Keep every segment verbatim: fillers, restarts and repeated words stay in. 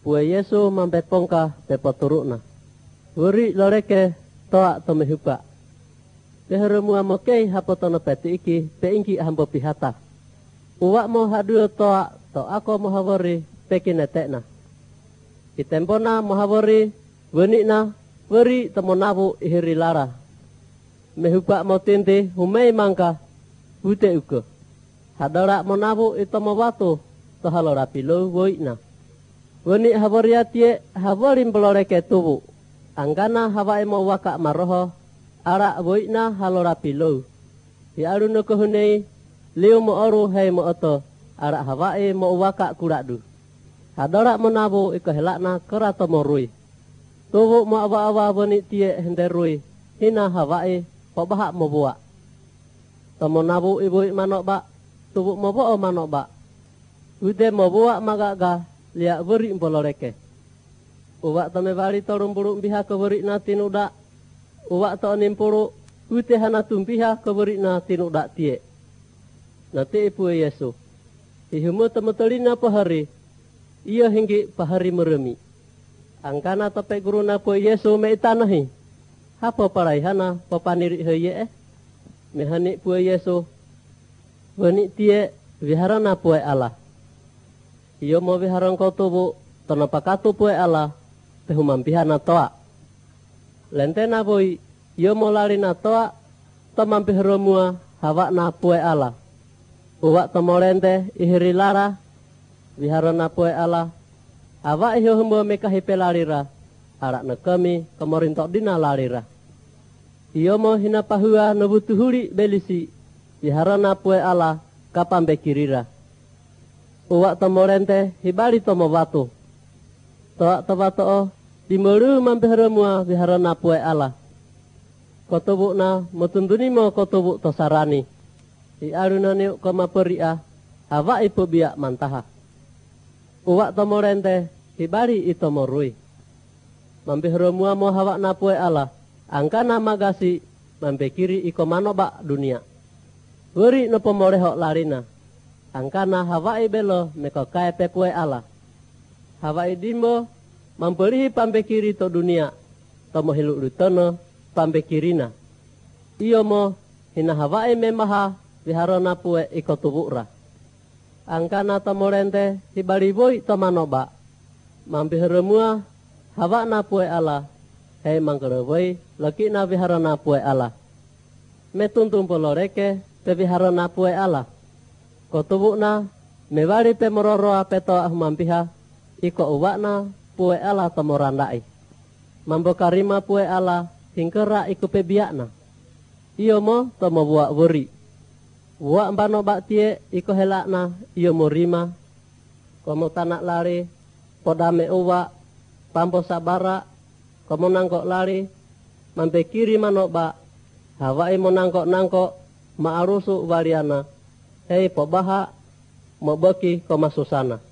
Pue Yesu mampepongka pepoturukna. Wuri loreke toa tomehupa. Peheremua mokei hapotono peti iki peingki hambo pihata. Uwak mo haduo toa to ako mohawori pekinetekna. Itempona mohawori wenikna weri temonabu ihiri lara. Mehupa mo tinte humei mangka bute uko. Hadora monabu itomo watu to halora pilo woikna. Wenik haworiatie haworim peloreke tubu. Angkana hawai mo waka maroho. Arak woikna halora pilo. Hi aruno kohunei liu mo oru hei mo oto. Arak hawai mo waka kuradu. Hadora monabu iko helakna kerato mo rui. Tubu mo awa-awa wenik tie hende rui. Hina hawai pobahak mo buak. Tomo nabu ibu manok bak. Tubu mo bo manok bak. Ude mo buak magaga liak beri empoloreke. Uwak tome bari torung buruk biha keberik na tinudak. Uwak to nimpuru ute hana tumpiha keberik na tinudak tie. Nanti ipu Yesu. Ihumu temutelina pahari. Ia hinggi pahari meremi. Angkana tope guru na pu Yesu me itanahi. Hapo paraihana papanirik heye eh. Mehanik pu Yesu. Wenik tie viharana pu Allah. Iyo mo viharan kau tubu. Tonapakatu pu Allah. Pehumampihana toa. Lentena boy, yo mo lari na toa, tomampih romua, hawak na pue ala. Uwak tomorente, ihiri lara, wihara na pue ala. Awak iyo humbo mekahi pelarira, arak na kami, kemorintok dina larira. Iyo mo hina pahua nobutuhuri belisi, wihara na pue ala, kapambe kirira. Uwak tomorente, hibari tomo watu. Toa tobato o, dimeru mampih remua viharana pue Allah. Kotobuk na motunduni mo kotobuk tosarani. I aruna niuk koma peria, hawa ipu biak mantaha. Uwak tomorente, hibari ito morui. Mampih remua mo hawa na pue Allah. Angkana magasi, mampih kiri iko manobak dunia. Weri no pomorehok larina. Angkana hawa ibelo meko kae pe pue Allah. Hawa idimbo, mampelihi pambe kiri to dunia. Tomo hiluk lutono pambe kirina. Iyo mo hina hawai memaha viharona pue iko tubukra. Angkana tomorente hibari boy tomanoba. Mampih remua hawa na pue Allah. Hei mangkerewoi laki na viharona pue Allah. Metuntum poloreke pe viharona pue Allah. Kotubukna mewari pe mororoa petoa humampiha. Iko uwakna pue Allah tomorandai. Mambo karima pue Allah hingkera iku pebiakna. Iyo mo tomo buak wuri. Buak mbano bak tie iko helakna iyo mo rima. Komo tanak lari, podame uwak, pampo sabara, komo nangkok lari, mampe kiri manok bak, hawai mo nangkok-nangkok, maarusu wariana. Hei pobaha, mo beki koma susana.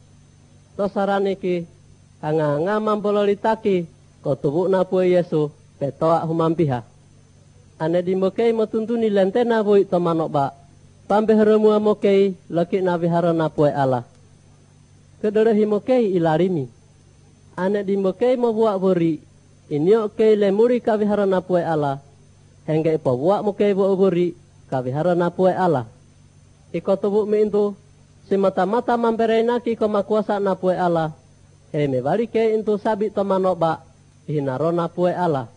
Tosaraniki, hanga-hanga mampololitaki, ko tubuk na pue Yesu, petoak humampiha. Ane dimbokei motuntuni lentena bui tomanok bak, pambe heremua mokei, laki na vihara na pue Allah. Kederehi mokei ilarimi. Ane dimbokei mo buak buri, inyo kei lemuri ka vihara na pue Allah. Hengke ipo buak mokei buak buri, ka vihara na pue Allah. Iko tubuk mi intu, si mata-mata mamperenaki koma kuasa na pue Allah. Hei me barike intu sabit tomanok bak, hinarona pue Allah.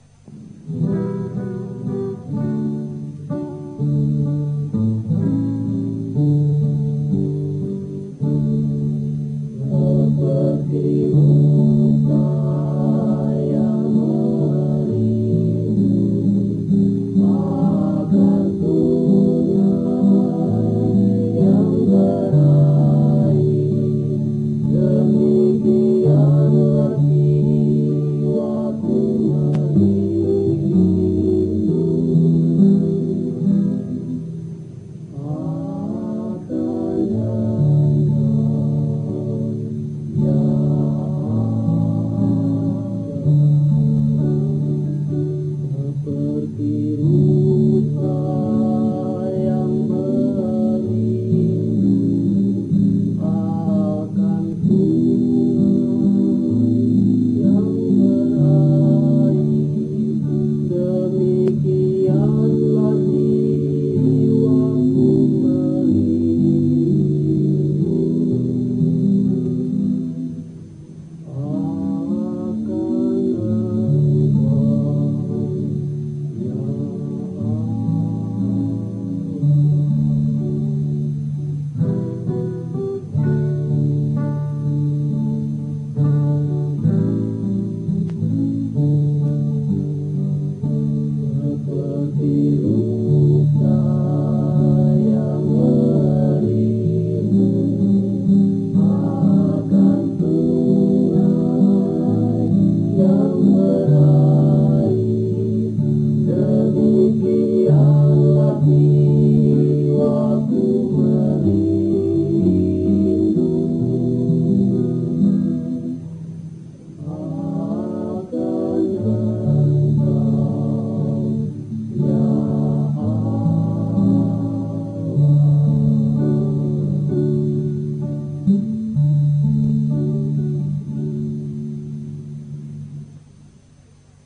Demikian lagi aku mati.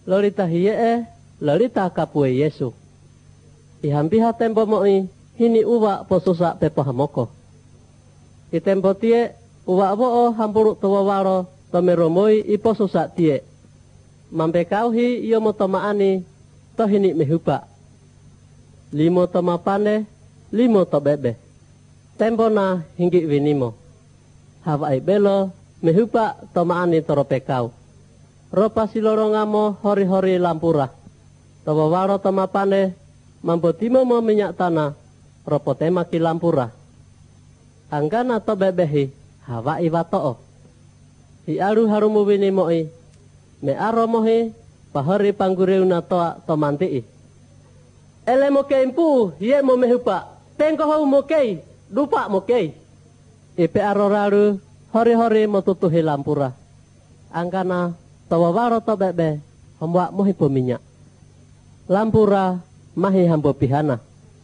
lorita hiye lorita kapue Yesu. Ihampiha tempo moi hini uwa posusa pepo hamoko. I tempo tie uwa bo hampuru tawawaro tomeromoi iposusa tie. Mampe kauhi iyo motomaani tohini mehupa. Limo toma pane, limo to bebe. Tempo na hinggi winimo. Hawai belo mehupa tomaani torope kau. Ropa silorongamo hori-hori lampura. Tawawaro toma pane, mampo timo mo minyak tanah, ropo temaki lampura. Anggana to bebehi, hawai watoo. Hi aru harumu winimoi, me aromohi, pahori panggureuna toa tomantii. Ele mokei mpu, ye mo mehupa, tengko hau mokei, dupa mokei. Ipe aroraru, hori-hori mo tutuhi lampura. Anggana tawawaro to bebe, hambua mohi pominyak. Lampura mahi hambo pihana.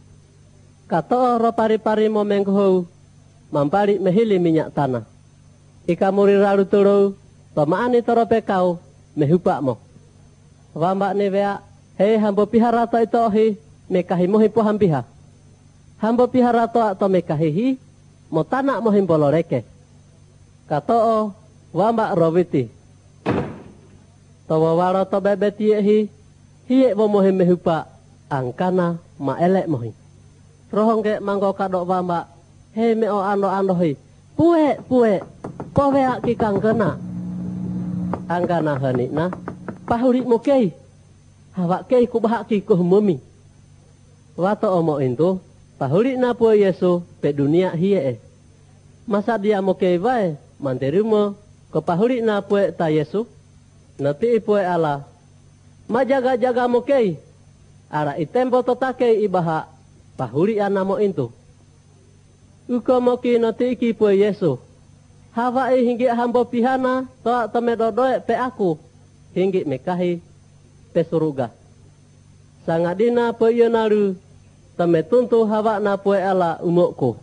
Kato ro pari-pari mo mengkohau, mampari mehili minyak tanah. Ika muri raru turu, tomaani torope kau, mehupa mo. Wambak ni wea, hei hambo pihara to ito ohi, mekahi mohi po hampiha. Hambo pihara to ato mekahihi, mo tanak mohi poloreke. Kato o, wambak roviti. Tawawaro to bebe tiehi, hiye mo mohi mehupa, angkana ma elek mohi. Rohongke mangko kadok wambak, hei meo ano-ano hi, pue, pue, powea kikang kena. Angkana hanik na, pahurik mo kei, hawak kei kubahak ki kuhumumi. Wato omo itu, pahurik na pue Yesu, pe dunia hiye e. Masa dia mo kei wae, manteri mo, ke pahurik na pue ta Yesu, nati pue ala. Ma jaga-jaga mo kei, ara itempo totake ibaha, pahurik anamo itu. Uko moki nati iki pue Yesu. Hawai hinggi hambo pihana, toa temedodoe pe aku, hinggi mekahi pe suruga. Sangadina pe yonaru, temetuntu hawa na pue ala umokku.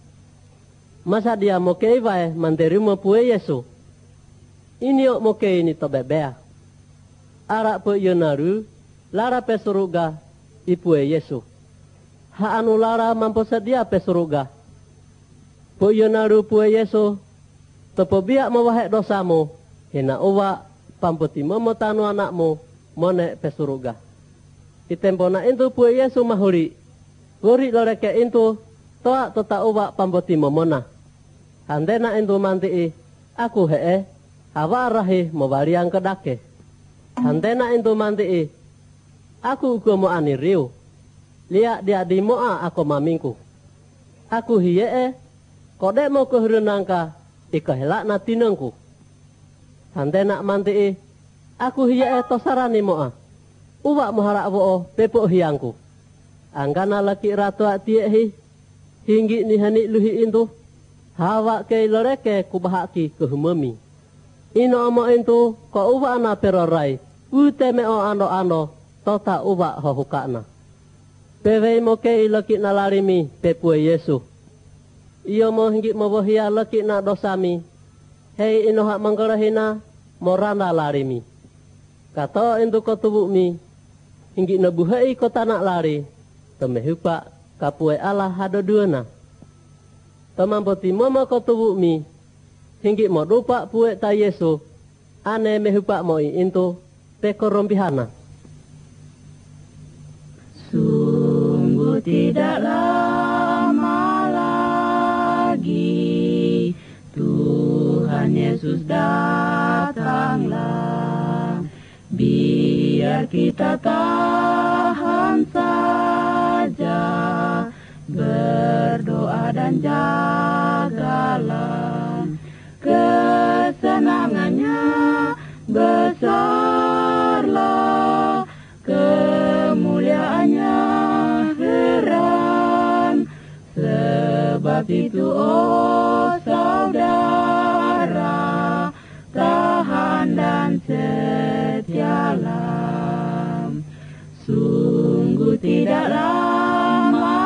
Masa dia mokei wae manterimu pue Yesu. Ini ok mokei ni tobebea. Arak pe yonaru, lara pe suruga, ipue Yesu. Ha anu lara mampu sedia pe suruga. Po yonaru pue Yesu, tepo biak mewahek dosamu, hina uwa pamputi momo tanu anakmu, mone pe suruga. Itempona itu pue Yesu mahuri, guri loreke itu, toa tota uwa pamputi momona. Handena itu mantii, aku hee, hawa arahi mewaliang kedake. Handena itu mantii, aku ugo mo ani riu, liak dia di moa aku mamingku. Aku hiye kode mo kehrunangka, ikahelak na tinengku. Handena mantii, aku hiye tosarani moa, uwak moharak wo'o pepok hiangku. Anggana laki ratu atiehi, hinggi ni hanik luhi itu, hawa kei loreke kubahaki kehumemi. Ino omo itu, ko uwak na perorai, uteme o ano-ano, tota uwak hohukakna. Pewei mo kei laki na larimi, pepue Yesu. Iyo mo hinggi mo bohia laki na dosami, hei ino hak manggarahina, morana larimi. Kato itu ko tubukmi, hinggi nabuhai ko tanak lari, temehupa kapue Allah hado duana. Temampoti momo ko tubukmi, hinggi mo dupa pue ta Yesu, ane mehupa moi itu pekorompihana. Sungguh tidak lama lagi Tuhan Yesus datanglah. Biar kita tahan saja, berdoa dan jagalah. Kesenangannya besarlah, kemuliaannya heran. Sebab itu oh saudara, tahan dan setialah. Sungguh tidak lama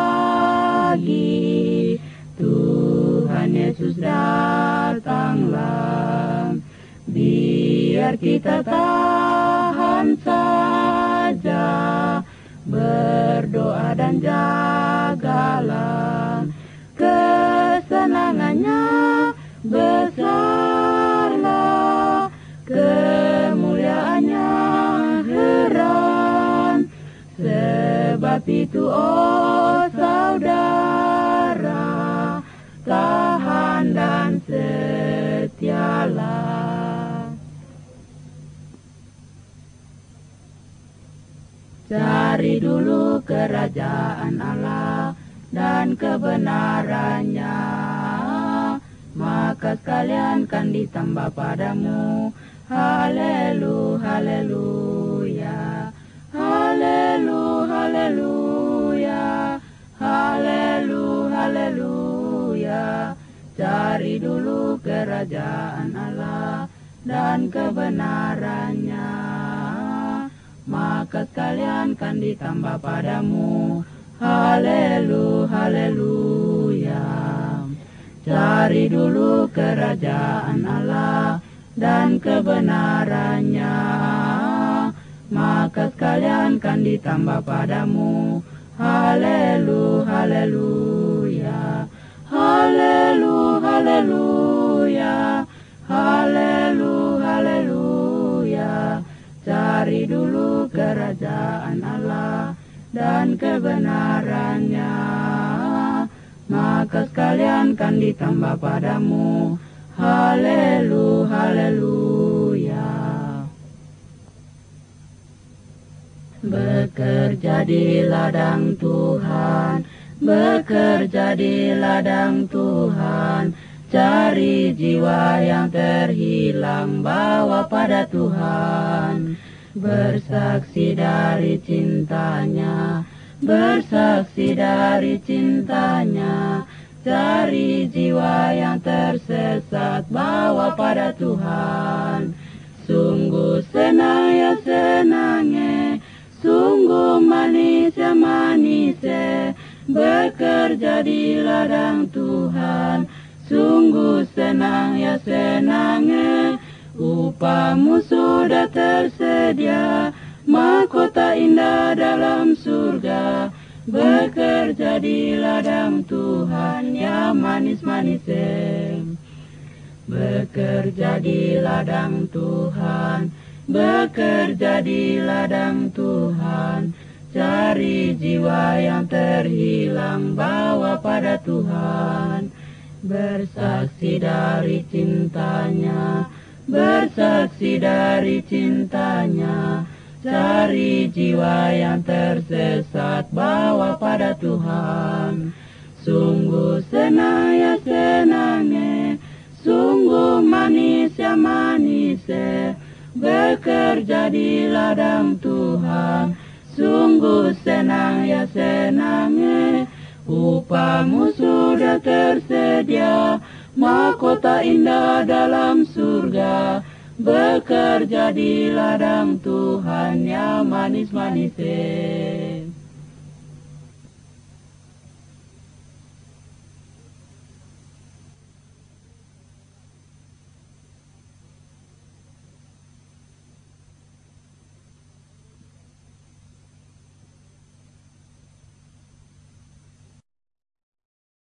lagi Tuhan Yesus datanglah. Biar kita tahan berdoa dan jagalah. Kesenangannya besarlah, kemuliaannya heran. Sebab itu oh saudara, tahan dan setialah. Cari dulu kerajaan Allah dan kebenarannya, maka sekalian kan ditambah padamu. Haleluya, haleluya, haleluya, haleluya, haleluya, haleluya. Cari dulu kerajaan Allah dan kebenarannya, maka sekalian kan ditambah padamu. Haleluya, haleluya. Cari dulu kerajaan Allah dan kebenarannya, maka sekalian kan ditambah padamu. Haleluya, haleluya, haleluya, haleluya, haleluya, haleluya. Cari dulu kerajaan Allah dan kebenarannya, maka sekalian kan ditambah padamu. Haleluya, haleluya. Bekerja di ladang Tuhan, bekerja di ladang Tuhan. Cari jiwa yang terhilang, bawa pada Tuhan. Bersaksi dari cintanya, bersaksi dari cintanya. Cari jiwa yang tersesat, bawa pada Tuhan. Sungguh senang ya senangnya, sungguh manis ya manisnya, bekerja di ladang Tuhan. Sungguh senang ya senangnya, upahmu sudah tersedia, mahkota indah dalam surga. Bekerja di ladang Tuhan ya manis-manisnya. Bekerja di ladang Tuhan, bekerja di ladang Tuhan. Cari jiwa yang terhilang, bawa pada Tuhan. Bersaksi dari cintanya, bersaksi dari cintanya. Cari jiwa yang tersesat, bawa pada Tuhan. Sungguh senang ya senangnya, sungguh manis ya manisnya, bekerja di ladang Tuhan. Sungguh senang ya senangnya, upahmu sudah tersedia, mahkota indah dalam surga. Bekerja di ladang Tuhan ya manis-manisnya.